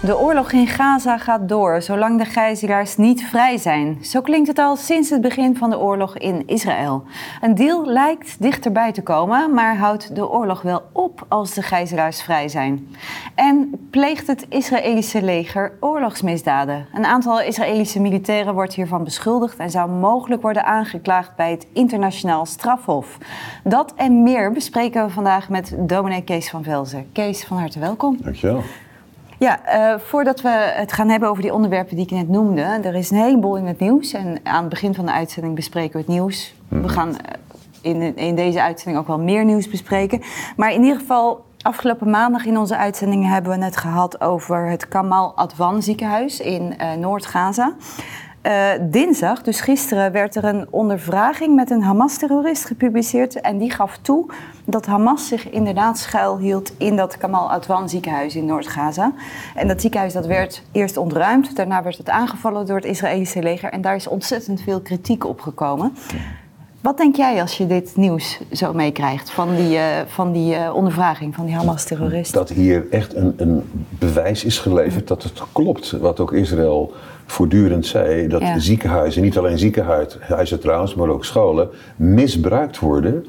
De oorlog in Gaza gaat door, zolang de gijzelaars niet vrij zijn. Zo klinkt het al sinds het begin van de oorlog in Israël. Een deal lijkt dichterbij te komen, maar houdt de oorlog wel op als de gijzelaars vrij zijn. En pleegt het Israëlische leger oorlogsmisdaden. Een aantal Israëlische militairen wordt hiervan beschuldigd en zou mogelijk worden aangeklaagd bij het Internationaal Strafhof. Dat en meer bespreken we vandaag met dominee Kees van Velzen. Kees, van harte welkom. Dankjewel. Ja, voordat we het gaan hebben over die onderwerpen die ik net noemde, er is een heleboel in het nieuws. En aan het begin van de uitzending bespreken we het nieuws. We gaan in deze uitzending ook wel meer nieuws bespreken. Maar in ieder geval, afgelopen maandag in onze uitzending hebben we het gehad over het Kamal Adwan ziekenhuis in Noord-Gaza. Dinsdag, dus gisteren, werd er een ondervraging met een Hamas-terrorist gepubliceerd. En die gaf toe dat Hamas zich inderdaad schuilhield in dat Kamal Adwan ziekenhuis in Noord-Gaza. En dat ziekenhuis dat werd eerst ontruimd, daarna werd het aangevallen door het Israëlische leger. En daar is ontzettend veel kritiek op gekomen. Wat denk jij als je dit nieuws zo meekrijgt van die ondervraging van die Hamas-terrorist? Dat hier echt een bewijs is geleverd dat het klopt, wat ook Israël voortdurend zei, dat ziekenhuizen, niet alleen ziekenhuizen trouwens, maar ook scholen, misbruikt worden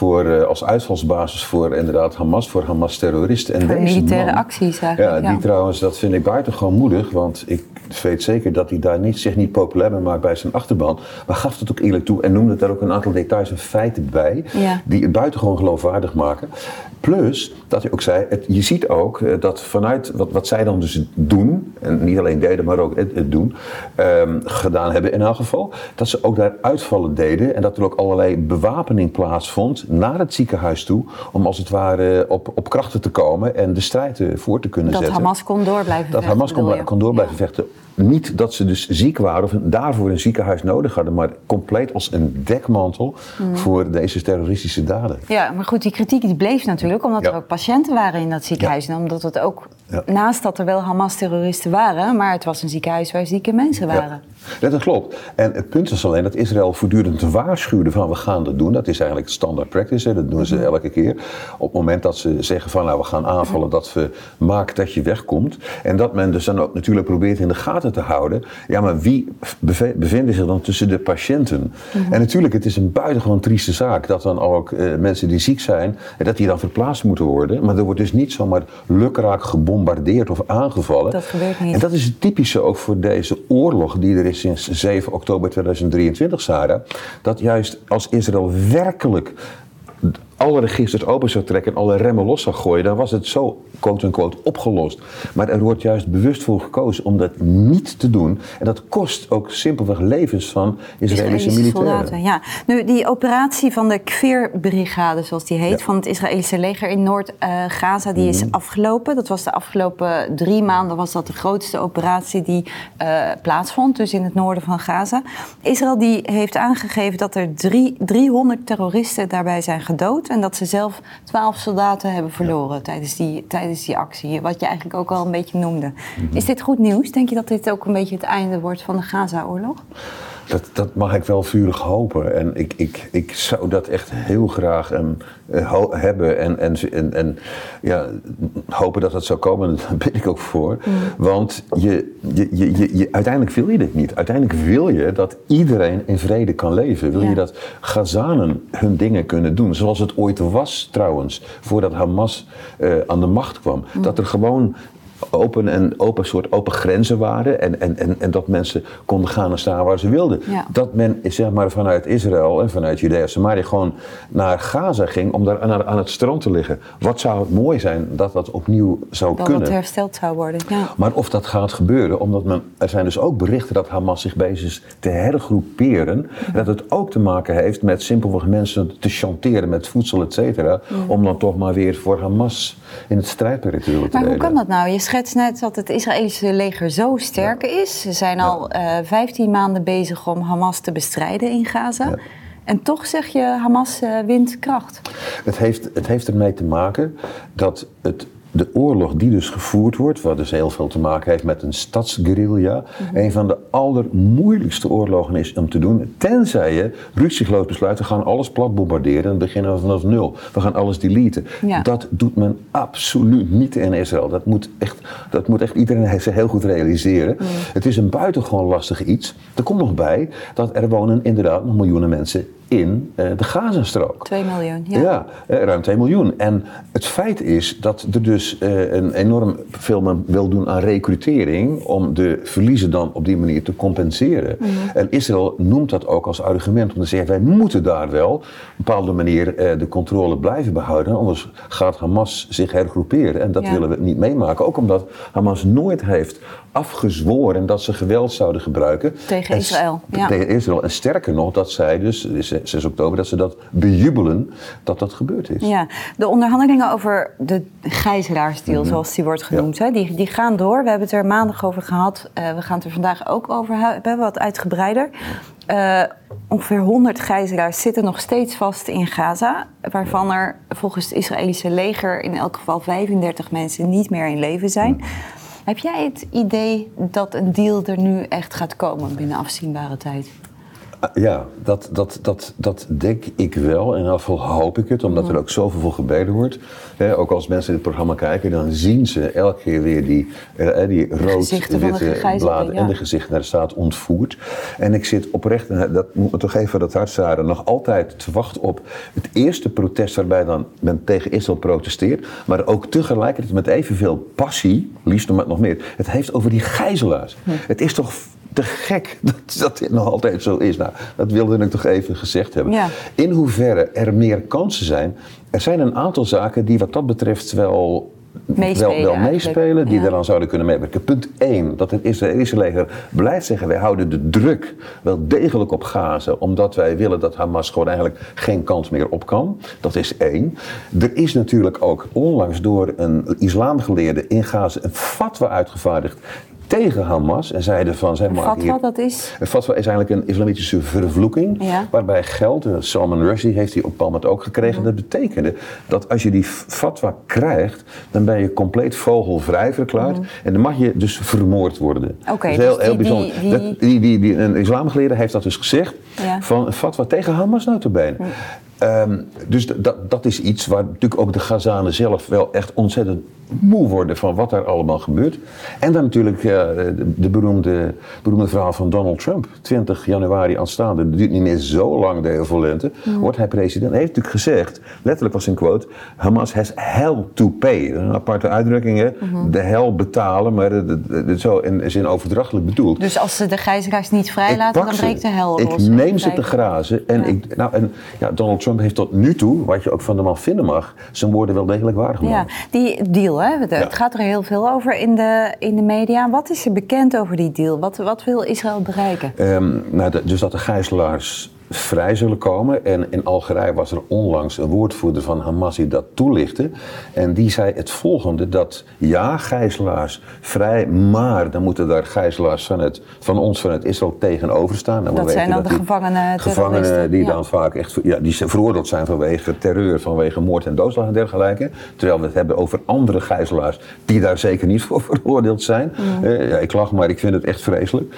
als uitvalsbasis voor inderdaad Hamas, voor Hamas-terroristen. En voor deze militaire man, acties eigenlijk. Ja, die trouwens, dat vind ik buitengewoon moedig, want ik weet zeker dat hij daar zich niet populair mee maakt bij zijn achterban, maar gaf het ook eerlijk toe en noemde daar ook een aantal details en feiten bij, die het buitengewoon geloofwaardig maken. Plus, dat hij ook zei, je ziet ook dat vanuit wat zij dan dus doen, en niet alleen deden, maar ook het doen, gedaan hebben in elk geval, dat ze ook daar uitvallen deden en dat er ook allerlei bewapening plaatsvond naar het ziekenhuis toe, om als het ware op krachten te komen en de strijd voor te kunnen zetten. Dat Hamas kon door blijven vechten. Dat Hamas kon door blijven vechten. Niet dat ze dus ziek waren of daarvoor een ziekenhuis nodig hadden, maar compleet als een dekmantel voor deze terroristische daden. Ja, maar goed, die kritiek die bleef natuurlijk omdat er ook patiënten waren in dat ziekenhuis. En omdat het ook, naast dat er wel Hamas-terroristen waren, maar het was een ziekenhuis waar zieke mensen waren. Ja, dat klopt. En het punt is alleen dat Israël voortdurend waarschuwde van we gaan dat doen. Dat is eigenlijk standaard practice, dat doen ze elke keer. Op het moment dat ze zeggen van we gaan aanvallen, dat we maken dat je wegkomt. En dat men dus dan ook natuurlijk probeert in de gaten te houden. Ja, maar wie bevinden zich dan tussen de patiënten? En natuurlijk, het is een buitengewoon trieste zaak dat dan ook mensen die ziek zijn, dat die dan verplaatst moeten worden. Maar er wordt dus niet zomaar lukraak gebombardeerd of aangevallen. Dat gebeurt niet. En dat is het typische ook voor deze oorlog die er is sinds 7 oktober 2023, Sarah. Dat juist als Israël werkelijk alle registers open zou trekken en alle remmen los zou gooien, dan was het zo, quote-unquote, opgelost. Maar er wordt juist bewust voor gekozen om dat niet te doen. En dat kost ook simpelweg levens van Israëlische militairen. Soldaten, ja. Nu, die operatie van de Kfir-brigade, zoals die heet, van het Israëlische leger in Noord-Gaza, die is afgelopen. Dat was de afgelopen 3 maanden was dat de grootste operatie die plaatsvond, dus in het noorden van Gaza. Israël die heeft aangegeven dat er 300 terroristen daarbij zijn gedood. En dat ze zelf 12 soldaten hebben verloren tijdens die actie. Wat je eigenlijk ook al een beetje noemde. Is dit goed nieuws? Denk je dat dit ook een beetje het einde wordt van de Gaza-oorlog? Dat mag ik wel vurig hopen. En ik zou dat echt heel graag hebben. En hopen dat het zou komen. Daar ben ik ook voor. Want uiteindelijk wil je dit niet. Uiteindelijk wil je dat iedereen in vrede kan leven. Wil je dat Gazanen hun dingen kunnen doen. Zoals het ooit was trouwens. Voordat Hamas aan de macht kwam. Dat er gewoon open grenzen waren en dat mensen konden gaan en staan waar ze wilden. Ja. Dat men zeg maar vanuit Israël en vanuit Judea en Samaria gewoon naar Gaza ging om daar aan het strand te liggen. Wat zou het mooi zijn dat dat opnieuw zou kunnen. Dat het hersteld zou worden, ja. Maar of dat gaat gebeuren, omdat er zijn dus ook berichten dat Hamas zich bezig is te hergroeperen. En dat het ook te maken heeft met simpelweg mensen te chanteren met voedsel, et cetera. Om dan toch maar weer voor Hamas in het strijdperritorium te treden. Maar hoe kan dat nou? Je schetst net dat het Israëlische leger zo sterk is. Ze zijn al 15 maanden bezig om Hamas te bestrijden in Gaza. Ja. En toch zeg je Hamas wint kracht. Het heeft ermee te maken dat de oorlog die dus gevoerd wordt, wat dus heel veel te maken heeft met een stadsguerrilla, een van de allermoeilijkste oorlogen is om te doen, tenzij je rukzichtloos besluit, we gaan alles plat bombarderen en beginnen we vanaf nul. We gaan alles deleten. Ja. Dat doet men absoluut niet in Israël. Dat moet echt iedereen zich heel goed realiseren. Het is een buitengewoon lastig iets. Er komt nog bij dat er wonen inderdaad nog miljoenen mensen in de Gazastrook. 2 miljoen, ja. Ja, ruim 2 miljoen. En het feit is dat er dus een enorm veel men wil doen aan recrutering om de verliezen dan op die manier te compenseren. En Israël noemt dat ook als argument om te zeggen, wij moeten daar wel op een bepaalde manier de controle blijven behouden, anders gaat Hamas zich hergroeperen en dat willen we niet meemaken. Ook omdat Hamas nooit heeft afgezworen dat ze geweld zouden gebruiken. Tegen Israël. Tegen Israël. En sterker nog, dat zij dus, 6 oktober, dat ze dat bejubelen dat gebeurd is. Ja, de onderhandelingen over de gijzelaarsdeal, zoals die wordt genoemd, hè, die gaan door. We hebben het er maandag over gehad. We gaan het er vandaag ook over hebben, wat uitgebreider. Ongeveer 100 gijzelaars zitten nog steeds vast in Gaza, waarvan er volgens het Israëlische leger in elk geval 35 mensen niet meer in leven zijn. Heb jij het idee dat een deal er nu echt gaat komen binnen afzienbare tijd? Ja, dat denk ik wel. In elk geval hoop ik het, omdat er ook zoveel voor gebeden wordt. Ook als mensen in het programma kijken, dan zien ze elke keer weer die rood-witte bladen en de gezichten. Daar staat ontvoerd. En ik zit oprecht, en dat moet me toch even dat hart zaren, nog altijd te wachten op het eerste protest waarbij dan men tegen Israël protesteert. Maar ook tegelijkertijd met evenveel passie, liefst nog meer. Het heeft over die gijzelaars. Het is toch te gek dat dit nog altijd zo is. Nou, dat wilde ik toch even gezegd hebben. Ja. In hoeverre er meer kansen zijn. Er zijn een aantal zaken die wat dat betreft wel meespelen, die eraan zouden kunnen meewerken. Punt 1, dat het Israëlische leger blijft zeggen, wij houden de druk wel degelijk op Gaza, omdat wij willen dat Hamas gewoon eigenlijk geen kans meer op kan. Dat is 1. Er is natuurlijk ook onlangs door een islamgeleerde in Gaza een fatwa uitgevaardigd tegen Hamas en zeiden van, zij maken hier... dat is? Een fatwa is eigenlijk een islamitische vervloeking, waarbij geld, Salman Rushdie heeft die op een moment ook gekregen, dat betekende dat als je die fatwa krijgt, dan ben je compleet vogelvrij verklaard en dan mag je dus vermoord worden. Okay, dat is heel bijzonder. Een islamgeleerde heeft dat dus gezegd, van een fatwa tegen Hamas notabene. Dus dat is iets waar natuurlijk ook de Gazanen zelf wel echt ontzettend moe worden van wat daar allemaal gebeurt. En dan natuurlijk de beroemde verhaal van Donald Trump. 20 januari aanstaande, het duurt niet meer zo lang, de heel lente, wordt hij president. Hij heeft natuurlijk gezegd, letterlijk was een quote, Hamas has hell to pay. Dat is een aparte uitdrukking, hè? De hel betalen, maar zo in zin overdrachtelijk bedoeld. Dus als ze de gijzelaars niet vrijlaten, dan breekt de hel los. Ik neem ze te grazen en Donald Trump heeft tot nu toe, wat je ook van de man vinden mag, zijn woorden wel degelijk waargenomen. Ja, die deal, het gaat er heel veel over in de media. Wat is er bekend over die deal? Wat wil Israël bereiken? Dus dat de gijzelaars vrij zullen komen. En in Algerije was er onlangs een woordvoerder van Hamas die dat toelichtte. En die zei het volgende, dat gijzelaars vrij, maar dan moeten daar gijzelaars vanuit Israël tegenover staan. En dat zijn dan de gevangenen die dan vaak echt die veroordeeld zijn vanwege terreur, vanwege moord en doodslag en dergelijke. Terwijl we het hebben over andere gijzelaars die daar zeker niet voor veroordeeld zijn. Ik lach, maar ik vind het echt vreselijk.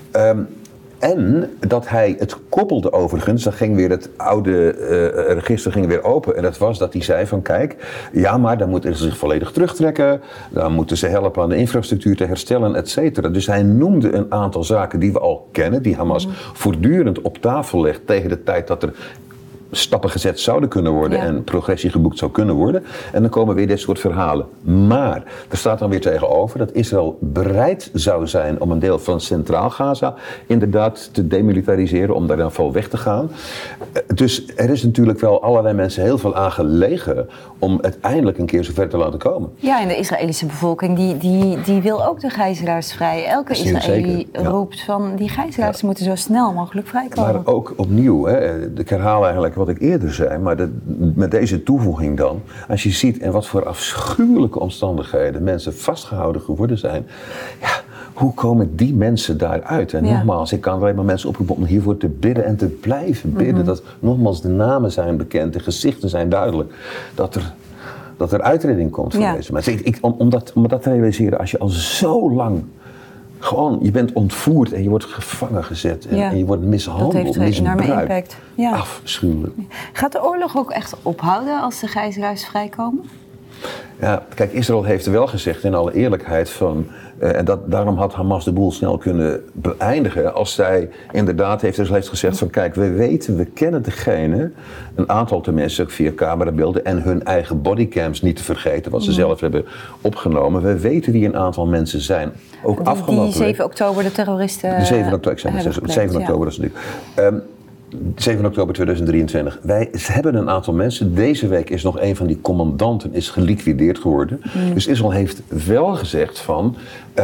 En dat hij het koppelde overigens, dan ging weer het oude register weer open. En dat was dat hij zei van kijk, maar dan moeten ze zich volledig terugtrekken. Dan moeten ze helpen aan de infrastructuur te herstellen, et cetera. Dus hij noemde een aantal zaken die we al kennen, die Hamas voortdurend op tafel legt tegen de tijd dat er stappen gezet zouden kunnen worden en progressie geboekt zou kunnen worden. En dan komen weer dit soort verhalen. Maar er staat dan weer tegenover dat Israël bereid zou zijn om een deel van Centraal Gaza inderdaad te demilitariseren, om daar dan vol weg te gaan. Dus er is natuurlijk wel allerlei mensen heel veel aan gelegen om uiteindelijk een keer zover te laten komen. Ja, en de Israëlische bevolking die wil ook de gijzelaars vrij. Elke Israëli roept van die gijzelaars moeten zo snel mogelijk vrijkomen. Maar ook opnieuw, ik herhaal eigenlijk wat ik eerder zei, maar met deze toevoeging dan, als je ziet in wat voor afschuwelijke omstandigheden mensen vastgehouden geworden zijn, hoe komen die mensen daaruit? En nogmaals, ik kan alleen maar mensen oproepen om hiervoor te bidden en te blijven bidden. Dat nogmaals de namen zijn bekend, de gezichten zijn duidelijk. Dat er dat er uitredding komt voor deze mensen. Om dat te realiseren, als je al zo lang gewoon, je bent ontvoerd en je wordt gevangen gezet en je wordt mishandeld, dat heeft een enorme impact. Ja. Afschuwelijk. Gaat de oorlog ook echt ophouden als de gijzelaars vrijkomen? Ja, kijk, Israël heeft wel gezegd in alle eerlijkheid van... daarom had Hamas de boel snel kunnen beëindigen als zij inderdaad heeft gezegd van... Kijk, we kennen degene, een aantal tenminste via camerabeelden... en hun eigen bodycams niet te vergeten, wat ze zelf hebben opgenomen. We weten wie een aantal mensen zijn. Ook afgelopen die 7 oktober de terroristen de 7 oktober, 7 oktober is natuurlijk... 7 oktober 2023. Wij hebben een aantal mensen. Deze week is nog een van die commandanten is geliquideerd geworden. Dus Israël heeft wel gezegd van...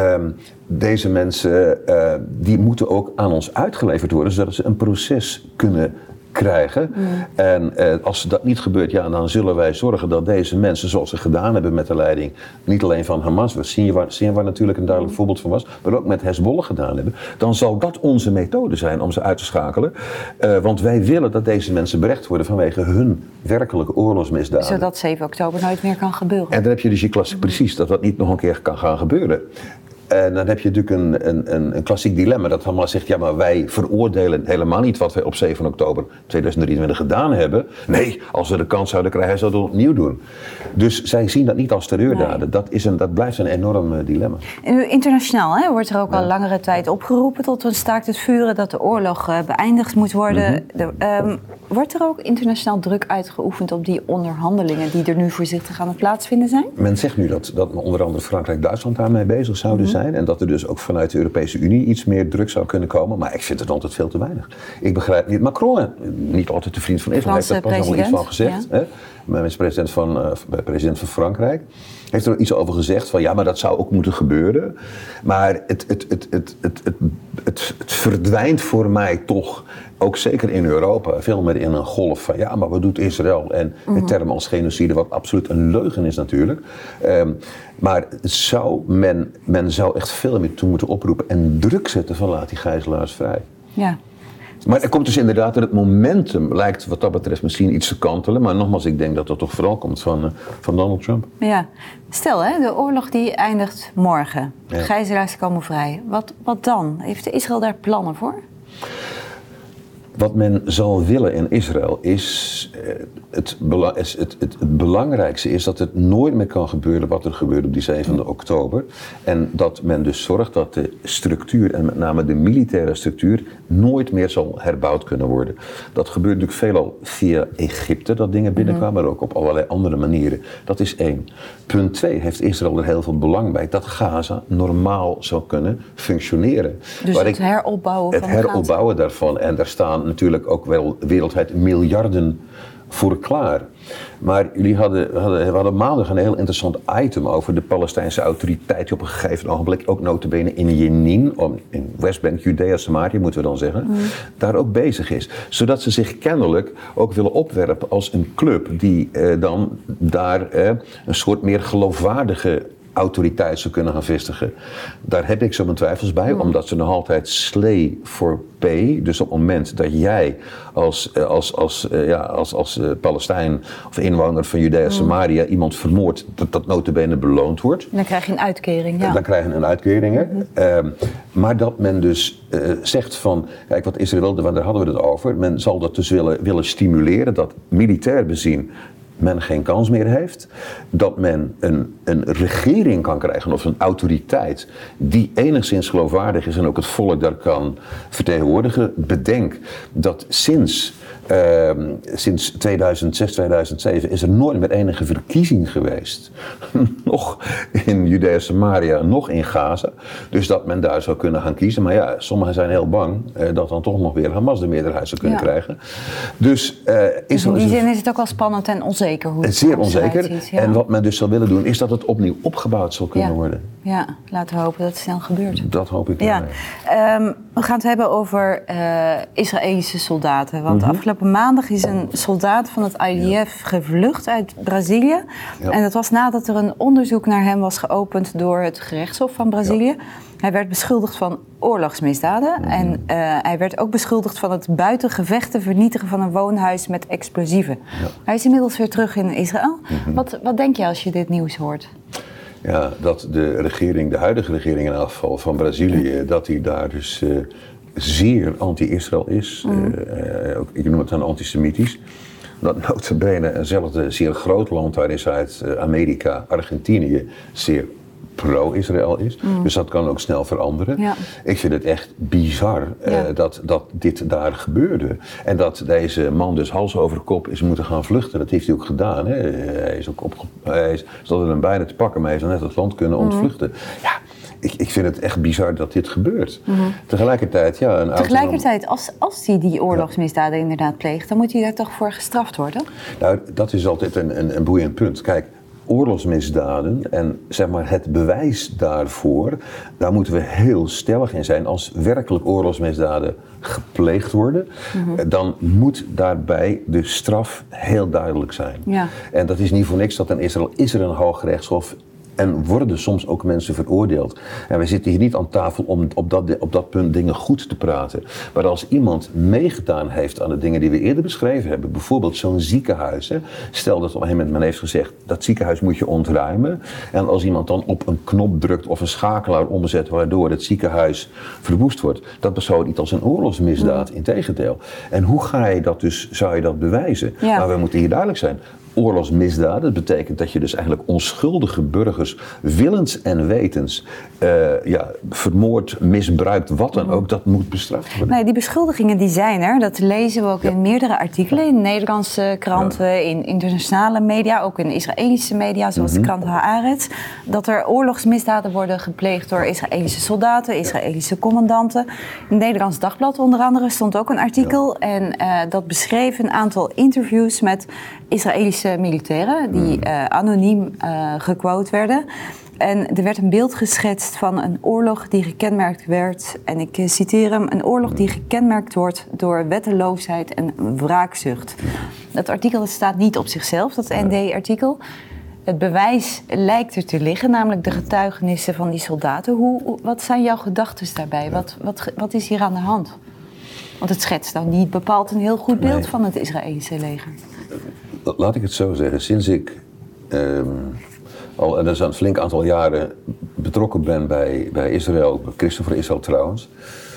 deze mensen die moeten ook aan ons uitgeleverd worden... zodat ze een proces kunnen krijgen. En als dat niet gebeurt, dan zullen wij zorgen dat deze mensen, zoals ze gedaan hebben met de leiding, niet alleen van Hamas, waar natuurlijk een duidelijk voorbeeld van was, maar ook met Hezbollah gedaan hebben, dan zal dat onze methode zijn om ze uit te schakelen. Want wij willen dat deze mensen berecht worden vanwege hun werkelijke oorlogsmisdaden. Zodat 7 oktober nooit meer kan gebeuren. En dan heb je dus precies dat niet nog een keer kan gaan gebeuren. En dan heb je natuurlijk een klassiek dilemma dat Hamas zegt... ja, maar wij veroordelen helemaal niet wat wij op 7 oktober 2023 gedaan hebben. Nee, als we de kans zouden krijgen, zouden we het opnieuw doen. Dus zij zien dat niet als terreurdaden. Nee. Dat blijft een enorm dilemma. En nu, internationaal wordt er ook al langere tijd opgeroepen tot een staakt het vuren... dat de oorlog beëindigd moet worden. Wordt er ook internationaal druk uitgeoefend op die onderhandelingen... die er nu voorzichtig aan het plaatsvinden zijn? Men zegt nu dat onder andere Frankrijk en Duitsland daarmee bezig zouden zijn... En dat er dus ook vanuit de Europese Unie iets meer druk zou kunnen komen. Maar ik vind het altijd veel te weinig. Ik begrijp niet. Macron, niet altijd de vriend van Israël, heeft er pas nog iets van gezegd. Ja. Maar is president van Frankrijk. Heeft er iets over gezegd van ja, maar dat zou ook moeten gebeuren. Maar het verdwijnt voor mij toch, ook zeker in Europa, veel meer in een golf van ja, maar wat doet Israël? En met termen als genocide, wat absoluut een leugen is natuurlijk. Maar men zou echt veel meer toe moeten oproepen en druk zetten van laat die gijzelaars vrij. Ja. Maar er komt dus inderdaad dat het momentum lijkt wat dat betreft misschien iets te kantelen. Maar nogmaals, ik denk dat dat toch vooral komt van Donald Trump. Ja. Stel, de oorlog die eindigt morgen. Ja. Gijzelaars komen vrij. Wat dan? Heeft Israël daar plannen voor? Wat men zal willen in Israël is, het belangrijkste is dat het nooit meer kan gebeuren wat er gebeurde op die 7 oktober. En dat men dus zorgt dat de structuur, en met name de militaire structuur, nooit meer zal herbouwd kunnen worden. Dat gebeurt natuurlijk veelal via Egypte, dat dingen binnenkwamen, maar ook op allerlei andere manieren. Dat is 1. Punt 2, heeft Israël er heel veel belang bij dat Gaza normaal zou kunnen functioneren. Dus het heropbouwen van het heropbouwen daarvan. En daar staan natuurlijk ook wel wereldwijd miljarden voor klaar. Maar jullie hadden maandag een heel interessant item over de Palestijnse autoriteit die op een gegeven ogenblik ook nota bene in Jenin, in Westbank, Judea, Samaria moeten we dan zeggen, daar ook bezig is. Zodat ze zich kennelijk ook willen opwerpen als een club die dan daar een soort meer geloofwaardige autoriteit zou kunnen gaan vestigen. Daar heb ik zo mijn twijfels bij, omdat ze nog altijd slay for pay, dus op het moment dat jij als Palestijn of inwoner van Judea Samaria iemand vermoordt, dat nota bene beloond wordt. Dan krijg je een uitkering, ja. Dan krijg je een uitkering, maar dat men dus zegt van, kijk wat Israël wilde, want daar hadden we het over, men zal dat dus willen stimuleren, dat militair bezien men geen kans meer heeft, dat men een regering kan krijgen of een autoriteit die enigszins geloofwaardig is en ook het volk daar kan vertegenwoordigen. Bedenk dat sinds 2006, 2007 is er nooit meer enige verkiezing geweest. Nog in Judea Samaria, nog in Gaza. Dus dat men daar zou kunnen gaan kiezen. Maar ja, sommigen zijn heel bang dat dan toch nog weer Hamas de meerderheid zou kunnen krijgen. Dus in die zin is het ook wel spannend en onzeker. Hoe het zeer onzeker. Ziet, ja. En wat men dus zou willen doen, is dat het opnieuw opgebouwd zal kunnen worden. Ja, laten we hopen dat het snel gebeurt. Dat hoop ik. Ja. We gaan het hebben over Israëlische soldaten. Want afgelopen maandag is een soldaat van het IDF gevlucht uit Brazilië. Ja. En dat was nadat er een onderzoek naar hem was geopend door het gerechtshof van Brazilië. Ja. Hij werd beschuldigd van oorlogsmisdaden. En hij werd ook beschuldigd van het buiten gevechten vernietigen van een woonhuis met explosieven. Ja. Hij is inmiddels weer terug in Israël. Wat denk je als je dit nieuws hoort? Ja, dat de huidige regering in afval van Brazilië, dat die daar dus zeer anti-Israël is. Ik noem het dan antisemitisch. Dat nota bene eenzelfde zeer groot land daar is uit Amerika, Argentinië, zeer pro-Israël is. Dus dat kan ook snel veranderen. Ja. Ik vind het echt bizar dat dit daar gebeurde. En dat deze man dus hals over kop is moeten gaan vluchten. Dat heeft hij ook gedaan. Hè. Hij is tot hem bijna te pakken, maar hij heeft net het land kunnen ontvluchten. Ja, ik vind het echt bizar dat dit gebeurt. Tegelijkertijd, als hij die oorlogsmisdaden inderdaad pleegt, dan moet hij daar toch voor gestraft worden? Nou, dat is altijd een boeiend punt. Kijk, oorlogsmisdaden en zeg maar het bewijs daarvoor, daar moeten we heel stellig in zijn. Als werkelijk oorlogsmisdaden gepleegd worden, dan moet daarbij de straf heel duidelijk zijn. Ja. En dat is niet voor niks dat in Israël is er een hooggerechtshof en worden soms ook mensen veroordeeld. En wij zitten hier niet aan tafel om op dat punt dingen goed te praten. Maar als iemand meegedaan heeft aan de dingen die we eerder beschreven hebben, bijvoorbeeld zo'n ziekenhuis. Hè, stel dat op een gegeven moment men heeft gezegd, dat ziekenhuis moet je ontruimen. En als iemand dan op een knop drukt of een schakelaar omzet waardoor het ziekenhuis verwoest wordt, dat beschouwt niet als een oorlogsmisdaad, integendeel. En hoe zou je dat bewijzen? Ja. Maar we moeten hier duidelijk zijn. Oorlogsmisdaden, dat betekent dat je dus eigenlijk onschuldige burgers willens en wetens vermoord, misbruikt, wat dan ook, dat moet bestraft worden. Nee, die beschuldigingen die zijn er, dat lezen we ook in meerdere artikelen, in Nederlandse kranten, in internationale media, ook in Israëlische media, zoals de krant Haaretz, dat er oorlogsmisdaden worden gepleegd door Israëlische soldaten, Israëlische commandanten. In het Nederlands Dagblad onder andere stond ook een artikel en dat beschreef een aantal interviews met Israëlische militairen die anoniem gequote werden. En er werd een beeld geschetst van een oorlog die gekenmerkt werd, en ik citeer hem, een oorlog die gekenmerkt wordt door wetteloosheid en wraakzucht. Dat artikel staat niet op zichzelf, dat ND-artikel. Het bewijs lijkt er te liggen, namelijk de getuigenissen van die soldaten. Wat zijn jouw gedachten daarbij? Wat is hier aan de hand? Want het schetst nou niet bepaald een heel goed beeld van het Israëlische leger. Laat ik het zo zeggen, sinds ik al, en dat is een flink aantal jaren, betrokken ben bij Israël, Christen voor Israël trouwens,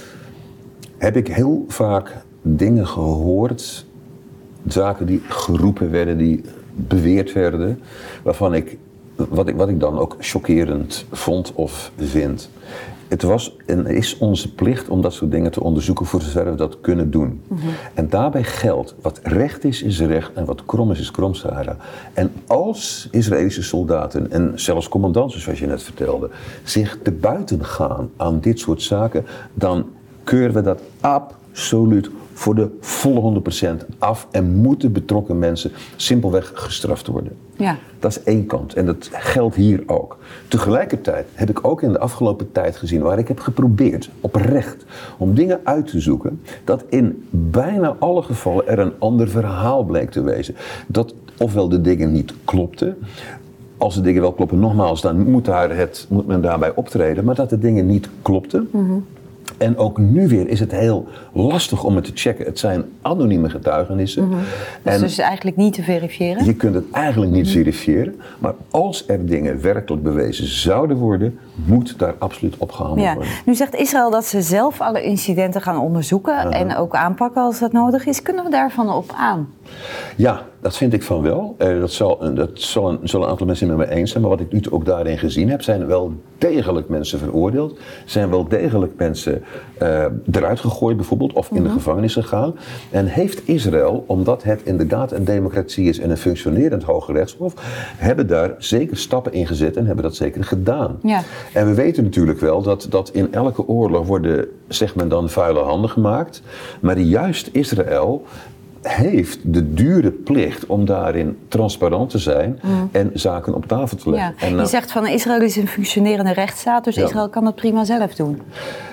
heb ik heel vaak dingen gehoord, zaken die geroepen werden, die beweerd werden, waarvan wat ik dan ook chockerend vond of vind. Het was en is onze plicht om dat soort dingen te onderzoeken voor zover we dat kunnen doen. En daarbij geldt, wat recht is recht en wat krom is krom, Sarah. En als Israëlische soldaten en zelfs commandanten, zoals je net vertelde, zich te buiten gaan aan dit soort zaken, dan keuren we dat absoluut voor de volle 100% af en moeten betrokken mensen simpelweg gestraft worden. Ja. Dat is één kant en dat geldt hier ook. Tegelijkertijd heb ik ook in de afgelopen tijd gezien, waar ik heb geprobeerd, oprecht, om dingen uit te zoeken, dat in bijna alle gevallen er een ander verhaal bleek te wezen. Dat ofwel de dingen niet klopten, als de dingen wel kloppen, nogmaals, dan moet men daarbij optreden, maar dat de dingen niet klopten. En ook nu weer is het heel lastig om het te checken. Het zijn anonieme getuigenissen. Dus eigenlijk niet te verifiëren? Je kunt het eigenlijk niet verifiëren. Maar als er dingen werkelijk bewezen zouden worden, moet daar absoluut opgehandeld worden. Nu zegt Israël dat ze zelf alle incidenten gaan onderzoeken en ook aanpakken als dat nodig is. Kunnen we daarvan op aan? Ja, dat vind ik van wel. Dat zullen een aantal mensen met me eens zijn. Maar wat ik nu ook daarin gezien heb, zijn wel degelijk mensen veroordeeld. Zijn wel degelijk mensen eruit gegooid bijvoorbeeld, of in de gevangenis gegaan. En heeft Israël, omdat het inderdaad een democratie is en een functionerend hoge rechtshof, hebben daar zeker stappen in gezet en hebben dat zeker gedaan. Ja. En we weten natuurlijk wel dat in elke oorlog worden, zegt men dan, vuile handen gemaakt. Maar juist Israël heeft de dure plicht om daarin transparant te zijn en zaken op tafel te leggen. Ja. Je zegt van Israël is een functionerende rechtsstaat, dus Israël kan dat prima zelf doen.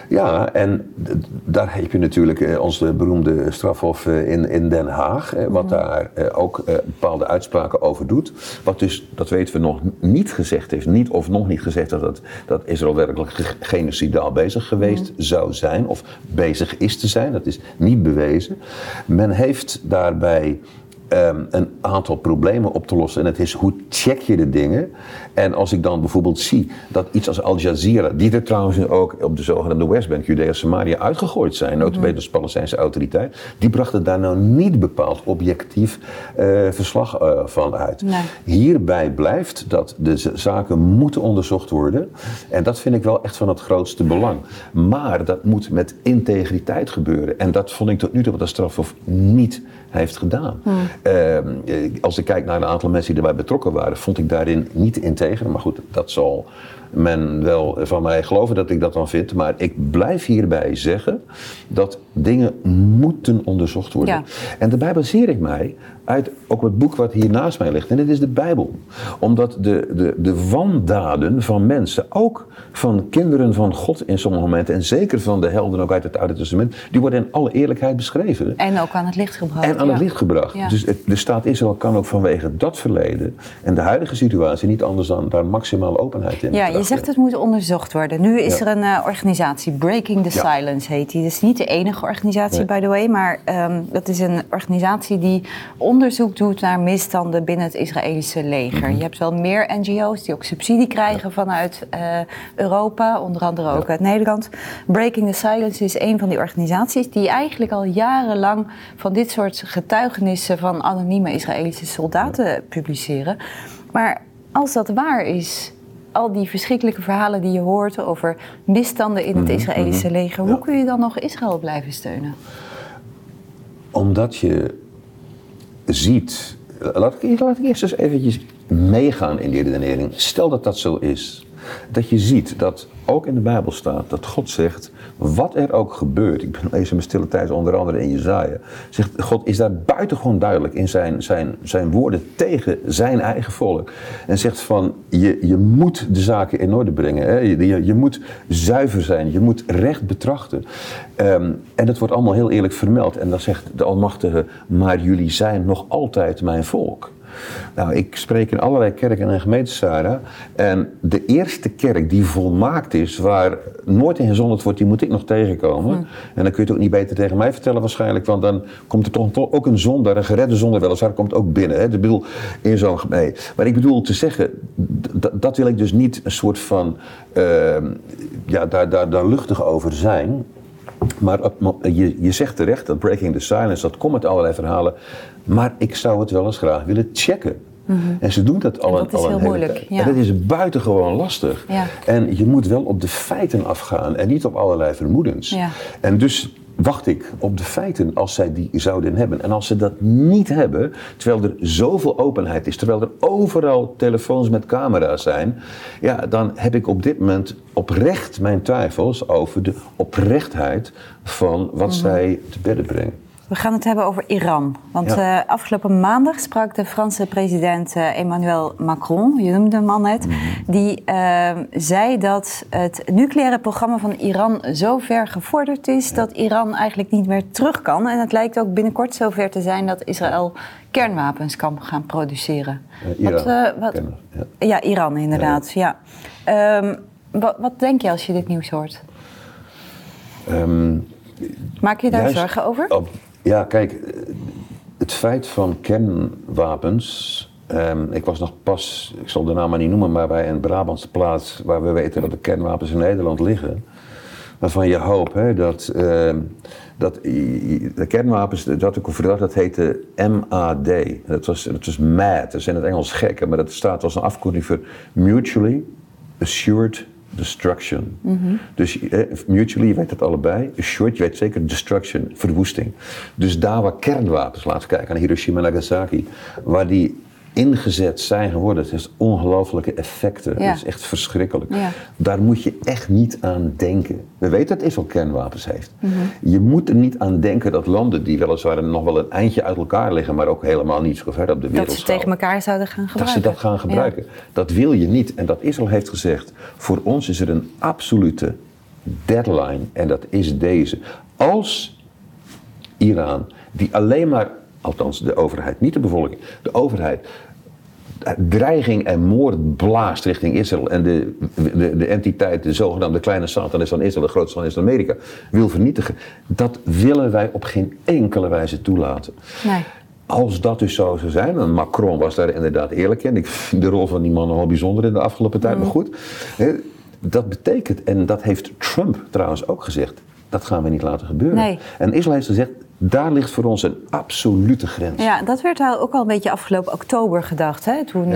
Ja, en daar heb je natuurlijk ons beroemde strafhof in Den Haag, wat daar ook bepaalde uitspraken over doet. Wat dus, dat weten we nog niet gezegd heeft, nog niet gezegd dat Israël werkelijk genocidaal bezig geweest zou zijn, of bezig is te zijn. Dat is niet bewezen. Men heeft daarbij een aantal problemen op te lossen. En het is, hoe check je de dingen? En als ik dan bijvoorbeeld zie dat iets als Al Jazeera, die er trouwens nu ook op de zogenaamde Westbank, Judea, Samaria uitgegooid zijn, nota bene de Palestijnse autoriteit, die brachten daar nou niet bepaald objectief verslag van uit. Nee. Hierbij blijft dat de zaken moeten onderzocht worden. En dat vind ik wel echt van het grootste belang. Maar dat moet met integriteit gebeuren. En dat vond ik tot nu toe wat de strafhof niet heeft gedaan. Als ik kijk naar een aantal mensen die erbij betrokken waren, vond ik daarin niet integer. Maar goed, dat zal men wel van mij geloven dat ik dat dan vind. Maar ik blijf hierbij zeggen dat dingen moeten onderzocht worden. Ja. En daarbij baseer ik mij uit ook het boek wat hier naast mij ligt. En dit is de Bijbel. Omdat de wandaden van mensen, ook van kinderen van God in sommige momenten, en zeker van de helden ook uit het Oude Testament, die worden in alle eerlijkheid beschreven. En ook aan het licht gebracht. En aan het licht gebracht. Ja. Dus de staat Israël kan ook vanwege dat verleden en de huidige situatie niet anders dan daar maximale openheid in. Ja, je zegt het moet onderzocht worden. Nu is er een organisatie, Breaking the Silence heet die. Dat is niet de enige organisatie, by the way, maar dat is een organisatie die onderzoek doet naar misstanden binnen het Israëlische leger. Je hebt wel meer NGO's die ook subsidie krijgen vanuit Europa, onder andere ook uit Nederland. Breaking the Silence is een van die organisaties die eigenlijk al jarenlang van dit soort getuigenissen van anonieme Israëlische soldaten publiceren. Maar als dat waar is, al die verschrikkelijke verhalen die je hoort over misstanden in het Israëlische leger, hoe kun je dan nog Israël blijven steunen? Omdat je ziet, laat ik eerst eens eventjes meegaan in die redenering. Stel dat dat zo is. Dat je ziet dat ook in de Bijbel staat dat God zegt, wat er ook gebeurt, ik ben lezen mijn stille tijd onder andere in Jesaja, zegt God is daar buitengewoon duidelijk in zijn woorden tegen zijn eigen volk. En zegt van, je moet de zaken in orde brengen, hè? Je moet zuiver zijn, je moet recht betrachten. En dat wordt allemaal heel eerlijk vermeld. En dan zegt de Almachtige, maar jullie zijn nog altijd mijn volk. Nou, ik spreek in allerlei kerken en gemeentes, Sarah. En de eerste kerk die volmaakt is, waar nooit in gezondigd wordt, die moet ik nog tegenkomen. En dan kun je het ook niet beter tegen mij vertellen waarschijnlijk, want dan komt er toch ook een zondaar, een geredde zondaar weliswaar, komt ook binnen. Hè? Ik bedoel, in zo'n gemeente. Maar ik bedoel te zeggen, dat wil ik dus niet een soort van, daar luchtig over zijn. Maar je zegt terecht dat Breaking the Silence, dat komt uit allerlei verhalen. Maar ik zou het wel eens graag willen checken. En ze doen dat al een hele tijd. Ja. En dat is buitengewoon lastig. Ja. En je moet wel op de feiten afgaan en niet op allerlei vermoedens. Ja. En dus wacht ik op de feiten als zij die zouden hebben. En als ze dat niet hebben, terwijl er zoveel openheid is, terwijl er overal telefoons met camera's zijn, ja, dan heb ik op dit moment oprecht mijn twijfels over de oprechtheid van wat zij te bedden brengen. We gaan het hebben over Iran. Want afgelopen maandag sprak de Franse president Emmanuel Macron, je noemde hem al net, die zei dat het nucleaire programma van Iran zo ver gevorderd is dat Iran eigenlijk niet meer terug kan. En het lijkt ook binnenkort zover te zijn dat Israël kernwapens kan gaan produceren. Iran. Iran inderdaad. Ja. Wat denk je als je dit nieuws hoort? Maak je daar zorgen over? Ja, kijk, het feit van kernwapens. Ik was nog pas, ik zal de naam maar niet noemen, maar bij een Brabantse plaats waar we weten dat de kernwapens in Nederland liggen. Waarvan je hoopt dat de kernwapens, dat ik verdacht, dat heette MAD. Dat was MAD, dat is in het Engels gek, maar dat staat als een afkorting voor Mutually Assured Destruction. Dus mutually, je weet het allebei. Assured, je weet zeker, destruction, verwoesting. Dus daar waar kernwapens, laten we kijken aan Hiroshima en Nagasaki, waar die ingezet zijn geworden, het heeft ongelooflijke effecten. Ja. Dat is echt verschrikkelijk. Ja. Daar moet je echt niet aan denken. We weten dat Israël kernwapens heeft. Je moet er niet aan denken dat landen die weliswaar nog wel een eindje uit elkaar liggen, maar ook helemaal niet zo ver op de wereld dat ze tegen elkaar zouden gaan gebruiken. Dat ze dat gaan gebruiken. Ja. Dat wil je niet. En dat Israël heeft gezegd, voor ons is er een absolute deadline en dat is deze. Als Iran, die alleen maar, althans de overheid, niet de bevolking, de overheid, dreiging en moord blaast richting Israël en de entiteit, de zogenaamde kleine Satan is van Israël, de grootste van is van Amerika, wil vernietigen. Dat willen wij op geen enkele wijze toelaten. Nee. Als dat dus zo zou zijn, en Macron was daar inderdaad eerlijk in, ik vind de rol van die man nogal bijzonder in de afgelopen tijd, maar goed. Dat betekent, en dat heeft Trump trouwens ook gezegd, dat gaan we niet laten gebeuren. Nee. En Israël heeft gezegd, daar ligt voor ons een absolute grens. Ja, dat werd ook al een beetje afgelopen oktober gedacht. Hè? Toen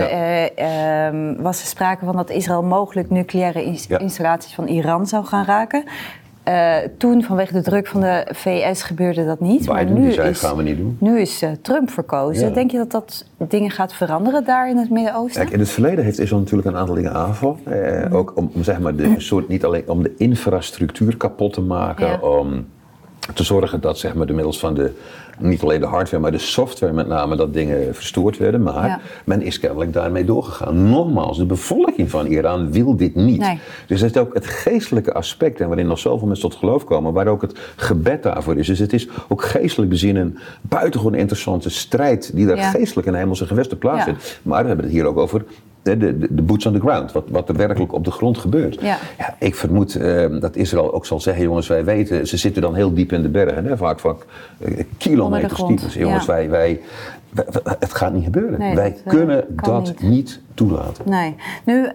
was er sprake van dat Israël mogelijk nucleaire installaties van Iran zou gaan raken. Toen, vanwege de druk van de VS, gebeurde dat niet. Biden, maar nu gaan we niet doen. Nu is Trump verkozen. Ja. Denk je dat dingen gaat veranderen daar in het Midden-Oosten? Kijk, in het verleden heeft Israël natuurlijk een aantal dingen aangevallen. Ook om zeg maar niet alleen om de infrastructuur kapot te maken, om te zorgen dat zeg maar de middels van niet alleen de hardware, maar de software met name, dat dingen verstoord werden. Maar men is kennelijk daarmee doorgegaan. Nogmaals, de bevolking van Iran wil dit niet. Nee. Dus het is ook het geestelijke aspect, en waarin nog zoveel mensen tot geloof komen, waar ook het gebed daarvoor is. Dus het is ook geestelijk bezien een buitengewoon interessante strijd die daar geestelijk in de hemelse gewesten plaatsvindt. Maar we hebben het hier ook over de boots on the ground, wat er werkelijk op de grond gebeurt. Ja. Ja, ik vermoed dat Israël ook zal zeggen, jongens, wij weten, ze zitten dan heel diep in de bergen, hè, vaak kilometers diep. Dus jongens, wij, het gaat niet gebeuren. Nee, wij kunnen dat niet toelaten. Nee. Nu,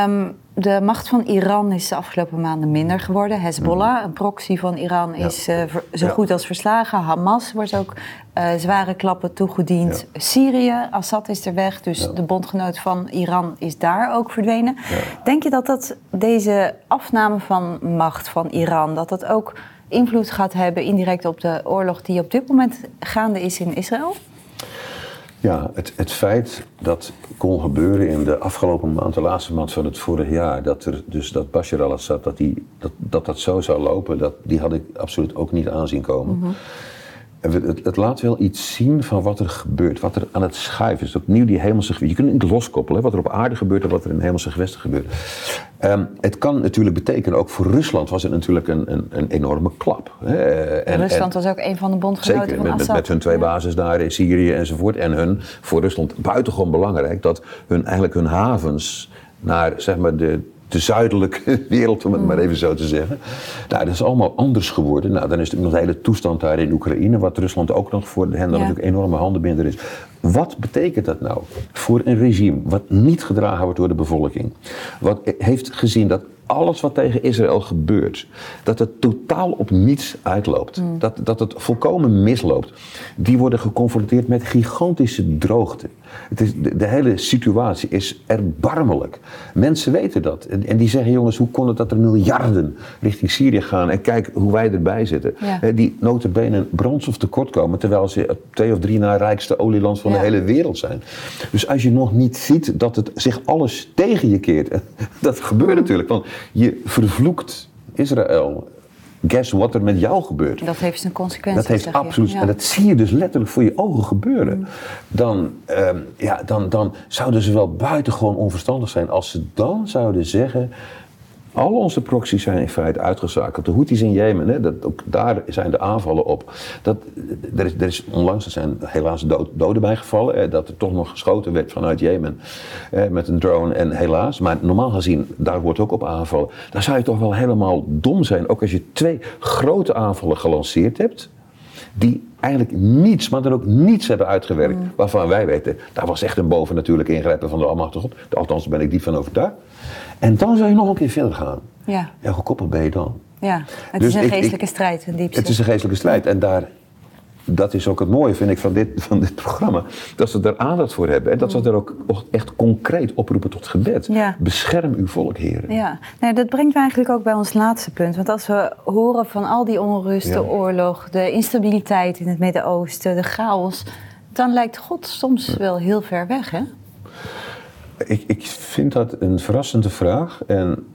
de macht van Iran is de afgelopen maanden minder geworden. Hezbollah, een proxy van Iran, is zo goed als verslagen. Hamas wordt ook zware klappen toegediend. Ja. Syrië, Assad is er weg, dus de bondgenoot van Iran is daar ook verdwenen. Ja. Denk je dat deze afname van macht van Iran, dat ook invloed gaat hebben indirect op de oorlog die op dit moment gaande is in Israël? Ja, het feit dat kon gebeuren in de afgelopen maand, de laatste maand van het vorig jaar, dat Bashar al-Assad, dat zo zou lopen, die had ik absoluut ook niet aanzien komen. Mm-hmm. Het laat wel iets zien van wat er gebeurt, wat er aan het schuiven is. Opnieuw die hemelse gewesten. Je kunt niet loskoppelen, wat er op aarde gebeurt en wat er in de hemelse gewesten gebeurt. Het kan natuurlijk betekenen, ook voor Rusland was het natuurlijk een enorme klap. Rusland was ook een van de bondgenoten van Assad. Met hun twee bases daar in Syrië enzovoort. En voor Rusland buitengewoon belangrijk dat hun havens naar zeg maar de zuidelijke wereld, om het maar even zo te zeggen. Nou, dat is allemaal anders geworden. Nou, dan is het nog de hele toestand daar in Oekraïne, wat Rusland ook nog voor hen natuurlijk enorme handenbinder is. Wat betekent dat nou voor een regime wat niet gedragen wordt door de bevolking? Wat heeft gezien dat alles wat tegen Israël gebeurt, dat het totaal op niets uitloopt. Dat het volkomen misloopt. Die worden geconfronteerd met gigantische droogte. De hele situatie is erbarmelijk. Mensen weten dat. En die zeggen, jongens, hoe kon het dat er miljarden richting Syrië gaan? En kijk hoe wij erbij zitten. Ja. Die nota bene brandstof tekort komen, terwijl ze 2 of 3 na rijkste olieland van de hele wereld zijn. Dus als je nog niet ziet dat het zich alles tegen je keert. Dat gebeurt natuurlijk. Want je vervloekt Israël. Guess wat er met jou gebeurt. Dat heeft zijn consequenties. Dat heeft absoluut. Ja. En dat zie je dus letterlijk voor je ogen gebeuren. Dan zouden ze wel buitengewoon onverstandig zijn als ze dan zouden zeggen, al onze proxies zijn in feite uitgeschakeld. De Houthis in Jemen, hè, ook daar zijn de aanvallen op. Er is onlangs, er zijn helaas doden bijgevallen. Dat er toch nog geschoten werd vanuit Jemen met een drone. En helaas, maar normaal gezien, daar wordt ook op aangevallen. Dan zou je toch wel helemaal dom zijn. Ook als je 2 grote aanvallen gelanceerd hebt, die eigenlijk niets, maar dan ook niets hebben uitgewerkt. Waarvan wij weten, daar was echt een bovennatuurlijk ingrijpen van de Almachtige God. Althans, daar ben ik diep van overtuigd. En dan zou je nog een keer verder gaan. Ja. En hoe koppel ben je dan? Ja, het is een geestelijke strijd, een diepste. Het is een geestelijke strijd. En dat is ook het mooie, vind ik, van dit programma. Dat ze daar aandacht voor hebben. En dat ze er ook echt concreet oproepen tot gebed. Ja. Bescherm uw volk, heren. Ja, dat brengt me eigenlijk ook bij ons laatste punt. Want als we horen van al die onrust, de oorlog, de instabiliteit in het Midden-Oosten, de chaos, dan lijkt God soms wel heel ver weg, hè? Ik vind dat een verrassende vraag. En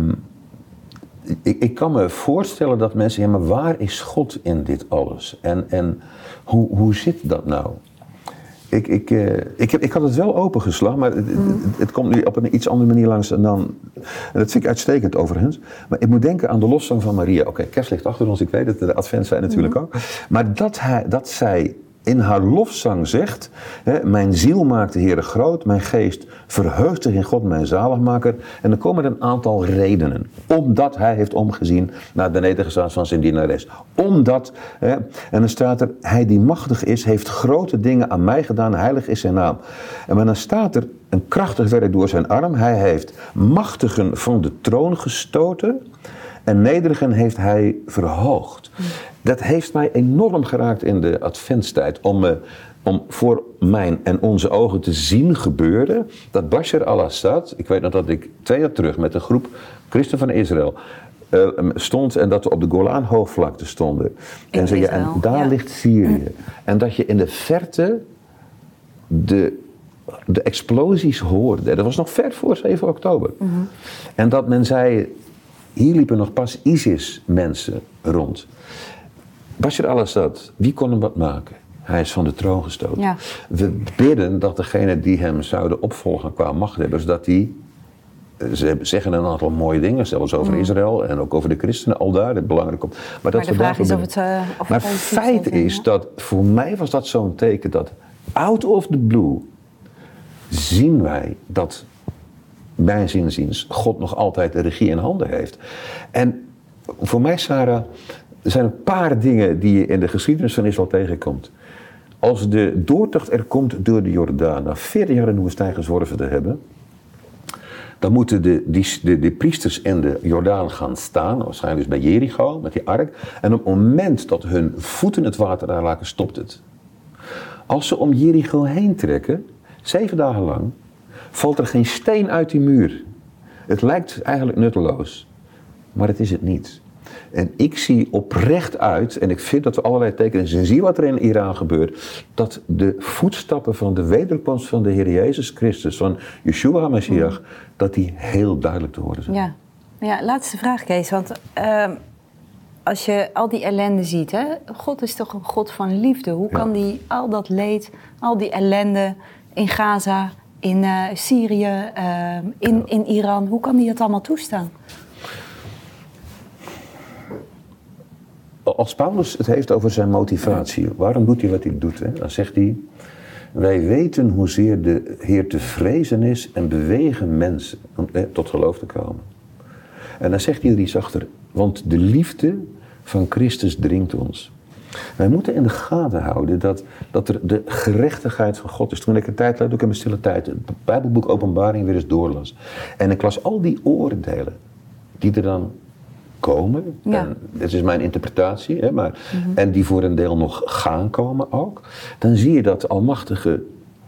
ik kan me voorstellen dat mensen, ja, maar waar is God in dit alles? En hoe zit dat nou? Ik had het wel opengeslagen, maar het komt nu op een iets andere manier langs dan. En dat vind ik uitstekend overigens. Maar ik moet denken aan de lofzang van Maria. Oké, kerst ligt achter ons, ik weet het, de advent zijn natuurlijk ook. Maar dat zij in haar lofzang zegt, mijn ziel maakt de Heere groot, mijn geest verheugt zich in God, mijn zaligmaker. En dan komen er een aantal redenen. Omdat hij heeft omgezien naar de nederigheid van zijn dienares. Omdat, en dan staat er, hij die machtig is, heeft grote dingen aan mij gedaan, heilig is zijn naam. En dan staat er, een krachtig werk door zijn arm, hij heeft machtigen van de troon gestoten en nederigen heeft hij verhoogd. Dat heeft mij enorm geraakt in de adventstijd. Om voor mijn en onze ogen te zien gebeuren dat Bashar al-Assad, ik weet nog dat ik 2 jaar terug met een groep christen van Israël stond en dat we op de Golan-hoogvlakte stonden. En daar ligt Syrië. En dat je in de verte de explosies hoorde. Dat was nog ver voor 7 oktober. En dat men zei, hier liepen nog pas ISIS-mensen rond. Bashar al-Assad, wie kon hem wat maken? Hij is van de troon gestoten. Ja. We bidden dat degene die hem zouden opvolgen qua machthebbers, dat die, ze zeggen een aantal mooie dingen, zelfs over Israël en ook over de christenen al daar, het belangrijk op. Maar dat de vraag is of het maar feit is dat, voor mij was dat zo'n teken dat out of the blue zien wij dat, mijns inziens, God nog altijd de regie in handen heeft. En voor mij, Sarah, er zijn een paar dingen die je in de geschiedenis van Israël tegenkomt. Als de doortocht er komt door de Jordaan, na 40 jaar in de woestijn gezworven te hebben, dan moeten de priesters in de Jordaan gaan staan, waarschijnlijk dus bij Jericho, met die ark. En op het moment dat hun voeten het water aanraken, stopt het. Als ze om Jericho heen trekken, 7 dagen lang, valt er geen steen uit die muur. Het lijkt eigenlijk nutteloos, maar het is het niet. En ik zie oprecht uit, en ik vind dat we allerlei tekenen zien wat er in Iran gebeurt, dat de voetstappen van de wederkomst van de Heer Jezus Christus, van Yeshua HaMashiach, dat die heel duidelijk te horen zijn. Ja, laatste vraag, Kees, want als je al die ellende ziet, hè, God is toch een God van liefde. Hoe kan die al dat leed, al die ellende in Gaza, in Syrië, in Iran, hoe kan die dat allemaal toestaan? Als Paulus het heeft over zijn motivatie, waarom doet hij wat hij doet? Hè? Dan zegt hij, wij weten hoezeer de Heer te vrezen is en bewegen mensen om tot geloof te komen. En dan zegt hij er iets achter, want de liefde van Christus dringt ons. Wij moeten in de gaten houden dat er de gerechtigheid van God is. Toen ik een tijd laat, ook in mijn stille tijd, het Bijbelboek Openbaring weer eens doorlas. En ik las al die oordelen die er dan komen. Ja. En dit is mijn interpretatie, hè, maar, en die voor een deel nog gaan komen ook. Dan zie je dat de Almachtige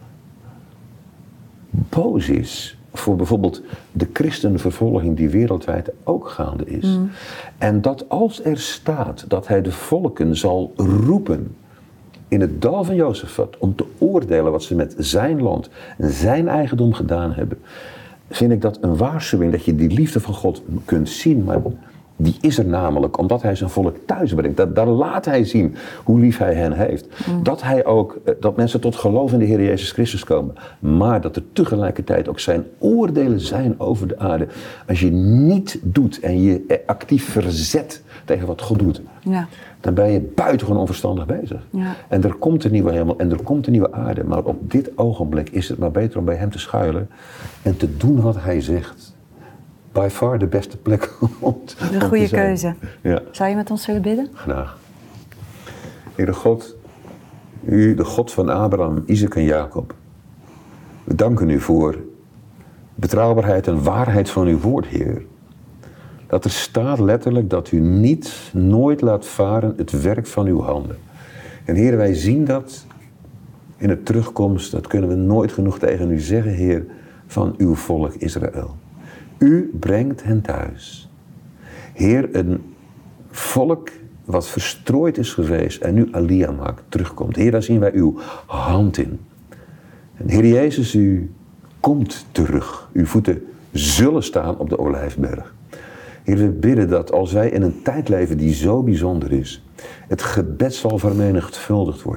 boos is voor bijvoorbeeld de christenvervolging die wereldwijd ook gaande is. En dat als er staat dat hij de volken zal roepen in het dal van Jozefat om te oordelen wat ze met zijn land en zijn eigendom gedaan hebben, vind ik dat een waarschuwing dat je die liefde van God kunt zien, maar die is er namelijk omdat hij zijn volk thuis brengt. Daar laat hij zien hoe lief hij hen heeft. Dat hij ook, dat mensen tot geloof in de Heer Jezus Christus komen. Maar dat er tegelijkertijd ook zijn oordelen zijn over de aarde. Als je niet doet en je actief verzet tegen wat God doet, dan ben je buitengewoon onverstandig bezig. Ja. En er komt een nieuwe hemel en er komt een nieuwe aarde. Maar op dit ogenblik is het maar beter om bij hem te schuilen en te doen wat hij zegt. By far de beste plek om te zijn. Een goede keuze. Ja. Zou je met ons willen bidden? Graag. Heere God, u de God van Abraham, Isaac en Jacob. We danken u voor betrouwbaarheid en waarheid van uw woord, Heer. Dat er staat letterlijk dat u nooit laat varen het werk van uw handen. En Heer, wij zien dat in de terugkomst, dat kunnen we nooit genoeg tegen u zeggen, Heer, van uw volk Israël. U brengt hen thuis. Heer, een volk wat verstrooid is geweest en nu Aliyah maakt, terugkomt. Heer, daar zien wij uw hand in. En Heer Jezus, u komt terug. Uw voeten zullen staan op de Olijfberg. Heer, we bidden dat als wij in een tijd leven die zo bijzonder is, het gebed zal vermenigvuldigd worden.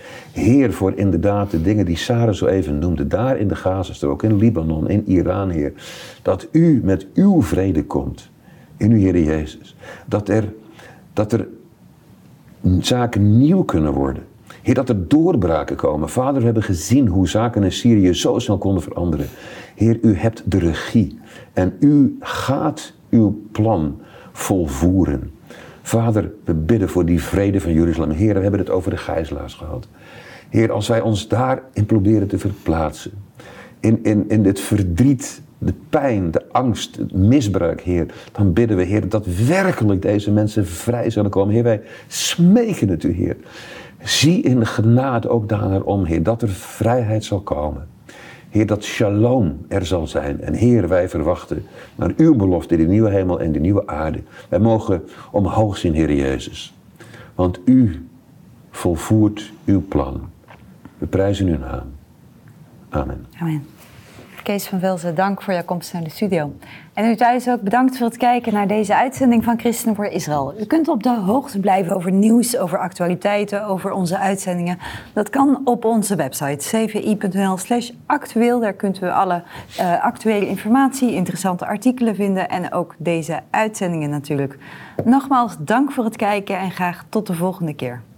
Heer, voor inderdaad de dingen die Sarah zo even noemde, daar in de Gazastrook, in Libanon, in Iran, Heer. Dat u met uw vrede komt, in uw Heer Jezus. Dat er zaken nieuw kunnen worden. Heer, dat er doorbraken komen. Vader, we hebben gezien hoe zaken in Syrië zo snel konden veranderen. Heer, u hebt de regie en u gaat uw plan volvoeren. Vader, we bidden voor die vrede van Jeruzalem. Heer, we hebben het over de gijzelaars gehad. Heer, als wij ons daarin proberen te verplaatsen, in dit verdriet, de pijn, de angst, het misbruik, Heer, dan bidden we, Heer, dat werkelijk deze mensen vrij zullen komen. Heer, wij smeken het u, Heer. Zie in de genade ook daarnaar om, Heer, dat er vrijheid zal komen. Heer, dat shalom er zal zijn. En Heer, wij verwachten naar uw belofte, die nieuwe hemel en de nieuwe aarde. Wij mogen omhoog zien, Heer Jezus. Want u volvoert uw plan. We prijzen uw naam. Amen. Amen. Kees van Velzen, dank voor jouw komst naar de studio. En u thuis ook bedankt voor het kijken naar deze uitzending van Christenen voor Israël. U kunt op de hoogte blijven over nieuws, over actualiteiten, over onze uitzendingen. Dat kan op onze website cvi.nl/actueel. Daar kunt u alle actuele informatie, interessante artikelen vinden en ook deze uitzendingen natuurlijk. Nogmaals, dank voor het kijken en graag tot de volgende keer.